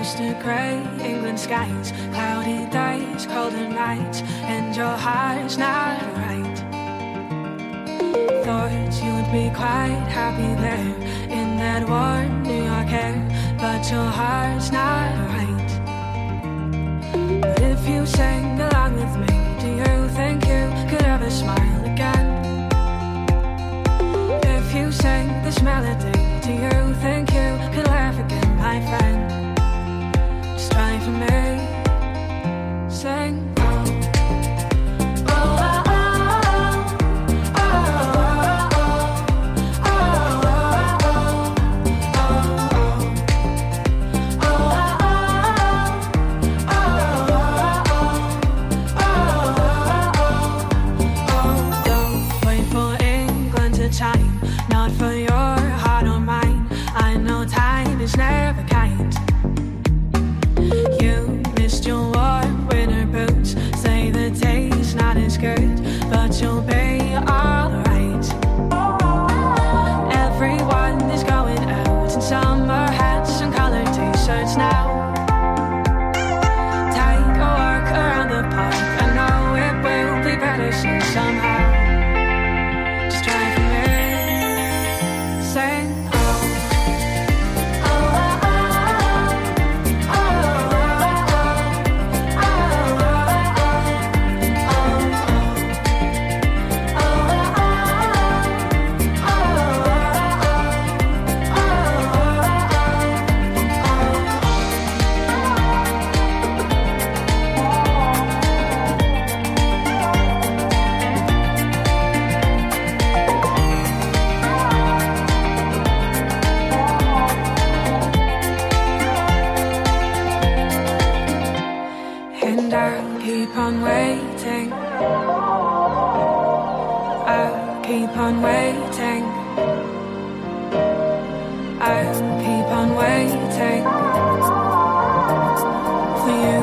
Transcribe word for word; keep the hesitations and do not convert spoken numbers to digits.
used to grey England skies, cloudy days, colder nights, and your heart's not right. Thought you'd be quite happy there in that warm New York air, but your heart's not right. But if you sang along with me, do you think you could ever smile again? If you sang this melody, do you think you could laugh again, my friend? Just try for me, sing. Not for your heart or mine. I know time is never kind. You missed your warm winter boots. Say the day's not as good, but you'll be alright. Everyone is going out in summer hats and colored t-shirts now. Take a walk around the park. I know it will be better soon somehow. Just try for me. Sing. And I'll keep on waiting. I'll keep on waiting. I'll keep on waiting for you.